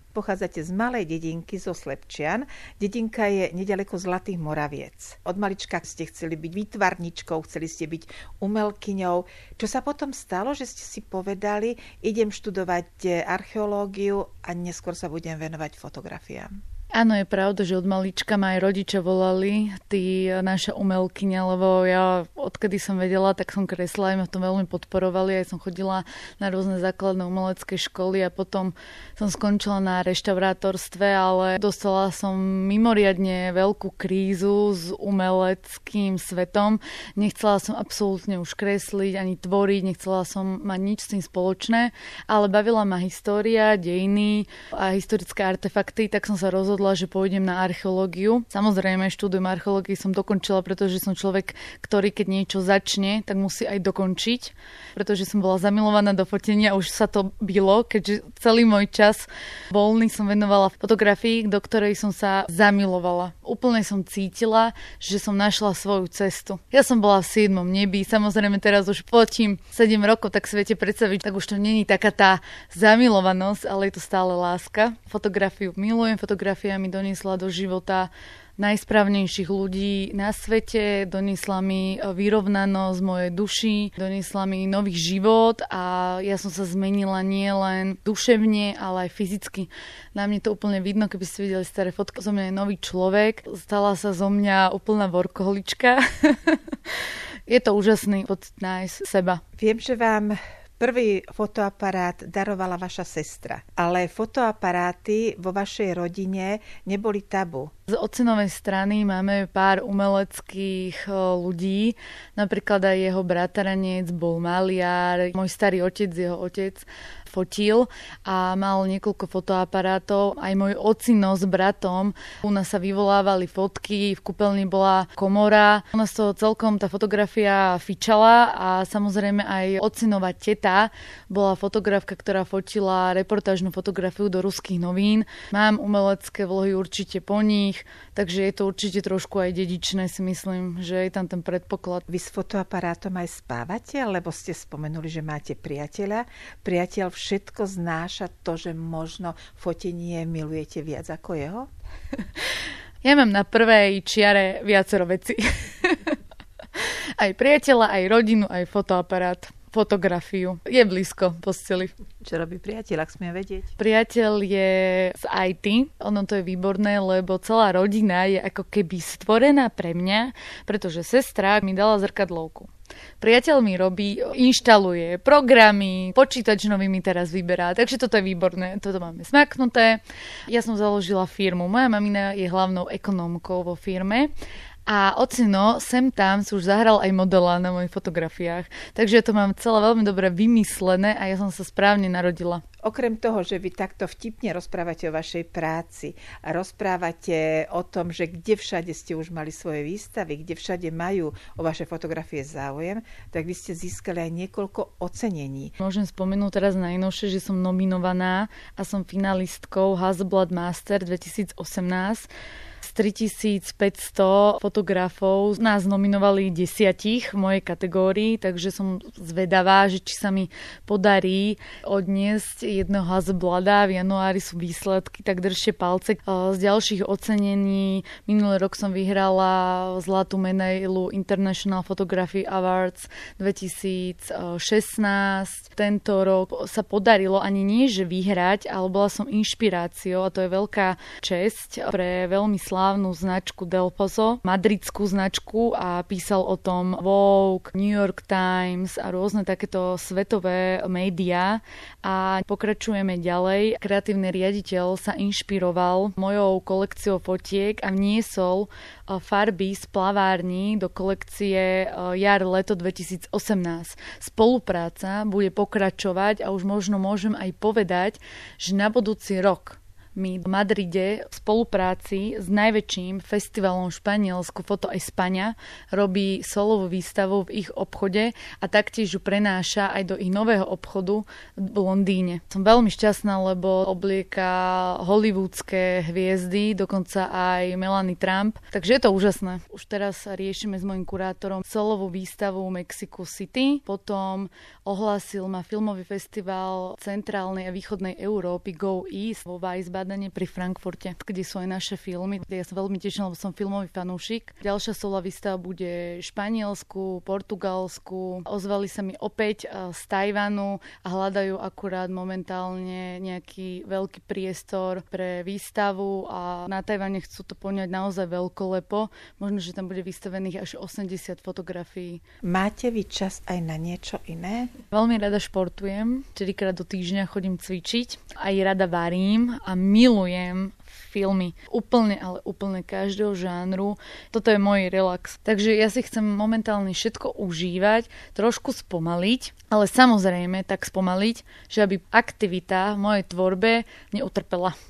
Pochádzate z malej dedinky zo Slepčian. Dedinka je nedaleko Zlatých Moraviec. Od malička ste chceli byť výtvarničkou, chceli ste byť umelkyňou. Čo sa potom stalo, že ste si povedali, idem študovať archeológiu a neskôr sa budem venovať fotografiám? Áno, je pravda, že od malička ma aj rodičia volali, ty naša umelkyňa, lebo ja odkedy som vedela, tak som kresla, aj ma to veľmi podporovali, aj som chodila na rôzne základné umelecké školy a potom som skončila na reštaurátorstve, ale dostala som mimoriadne veľkú krízu s umeleckým svetom. Nechcela som absolútne už kresliť ani tvoriť, nechcela som mať nič s tým spoločné, ale bavila ma história, dejiny a historické artefakty, tak som sa rozhodla, že pôjdem na archeológiu. Samozrejme, štúdium archeológie som dokončila, pretože som človek, ktorý keď niečo začne, tak musí aj dokončiť, pretože som bola zamilovaná do fotenia, už sa to bylo, keďže celý môj čas voľný som venovala fotografii, do ktorej som sa zamilovala. Úplne som cítila, že som našla svoju cestu. Ja som bola v 7. nebi, samozrejme teraz už fotím 7 rokov, tak si viete predstaviť, tak už to není taká tá zamilovanosť, ale je to stále láska. Fotografiu milujem, fotografia mi doniesla do života najsprávnejších ľudí na svete, doniesla mi vyrovnanosť mojej duši, doniesla mi nový život a ja som sa zmenila nie len duševne, ale aj fyzicky. Na mne to úplne vidno, keby ste videli staré fotky, zo mňa je nový človek, stala sa zo mňa úplná workoholička. Je to úžasný pocit nájsť seba. Viem, že vám prvý fotoaparát darovala vaša sestra, ale fotoaparáty vo vašej rodine neboli tabu. Z otcinovej strany máme pár umeleckých ľudí, napríklad aj jeho bratranec bol maliar, môj starý otec, jeho otec fotil a mal niekoľko fotoaparátov. Aj môj ocino s bratom, u nás sa vyvolávali fotky, v kúpeľni bola komora. U nás to celkom tá fotografia fičala a samozrejme aj ocinová teta bola fotografka, ktorá fotila reportážnu fotografiu do ruských novín. Mám umelecké vlohy určite po nich, takže je to určite trošku aj dedičné, si myslím, že je tam ten predpoklad. Vy s fotoaparátom aj spávate, lebo ste spomenuli, že máte priateľa. Priateľ všetko znáša to, že možno fotenie milujete viac ako jeho? Ja mám na prvej čiare viacero vecí. Aj priateľa, aj rodinu, aj fotoaparát. Fotografiu. Je blízko posteli. Čo robí priateľ, ak smiem vedieť? Priateľ je z IT. Ono to je výborné, lebo celá rodina je ako keby stvorená pre mňa, pretože sestra mi dala zrkadlovku. Priateľ mi robí, inštaluje programy, počítač nový mi teraz vyberá, takže toto je výborné, toto máme smaknuté. Ja som založila firmu, moja mamina je hlavnou ekonómkou vo firme a ocino sem tam si už zahral aj modela na mojich fotografiách, takže to mám celé veľmi dobre vymyslené a ja som sa správne narodila. Okrem toho, že vy takto vtipne rozprávate o vašej práci a rozprávate o tom, že kde všade ste už mali svoje výstavy, kde všade majú o vaše fotografie záujem, tak vy ste získali aj niekoľko ocenení. Môžem spomenúť teraz najnovšie, že som nominovaná a som finalistkou Hasselblad Master 2018. Z 3500 fotografov nás nominovali 10 v mojej kategórii, takže som zvedavá, že či sa mi podarí odniesť jedného Hasselblada. V januári sú výsledky, tak držte palce. Z ďalších ocenení minulý rok som vyhrala zlatú medailu International Photography Awards 2016. Tento rok sa podarilo ani nie, že vyhrať, ale bola som inšpiráciou a to je veľká česť pre veľmi slávnu značku Delfoso, madridskú značku a písal o tom Vogue, New York Times a rôzne takéto svetové médiá a pokračujeme ďalej. Kreatívny riaditeľ sa inšpiroval mojou kolekciou fotiek a vniesol farby z plavární do kolekcie jar-leto 2018. Spolupráca bude pokračovať a už možno môžem aj povedať, že na budúci rok mi v Madride v spolupráci s najväčším festivalom v Španielsku Foto España robí solovú výstavu v ich obchode a taktiež ju prenáša aj do ich nového obchodu v Londýne. Som veľmi šťastná, lebo oblieka hollywoodske hviezdy, dokonca aj Melanie Trump, takže je to úžasné. Už teraz riešime s mojím kurátorom solovú výstavu v Mexico City, potom ohlásil ma filmový festival centrálnej a východnej Európy Go East vo Weisbach bádanie pri Frankfurte, kde sú aj naše filmy. Ja sa veľmi teším, lebo som filmový fanúšik. Ďalšia sola výstava bude v Španielsku, Portugalsku. Ozvali sa mi opäť z Tajvanu a hľadajú akurát momentálne nejaký veľký priestor pre výstavu a na Tajvane chcú to poňať naozaj veľkolepo. Možno, že tam bude vystavených až 80 fotografií. Máte vy čas aj na niečo iné? Veľmi rada športujem. 4-krát do týždňa chodím cvičiť. Aj rada varím a milujem filmy. Úplne, ale úplne každého žánru. Toto je môj relax. Takže ja si chcem momentálne všetko užívať, trošku spomaliť, ale samozrejme tak spomaliť, že aby aktivita v mojej tvorbe neutrpela.